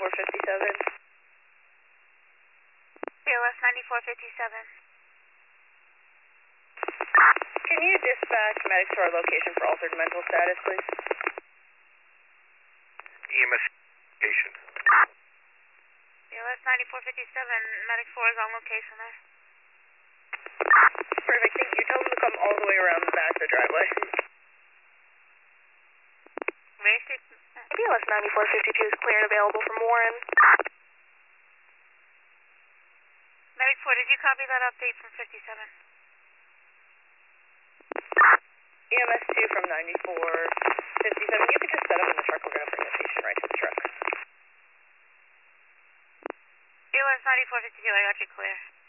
9457. BLS 9457. Can you dispatch medics to our location for altered mental status, please? EMS location. BLS 9457, medic 4 is on location there. Perfect, thank you. Tell them to come all the way around the back of the driveway. BLS 9452 is clear and available from Warren. Medic 4, did you copy that update from 57? EMS 2 from 9457. You could just set up in the truck. We're going to bring the patient right to the truck. BLS 9452, I got you clear.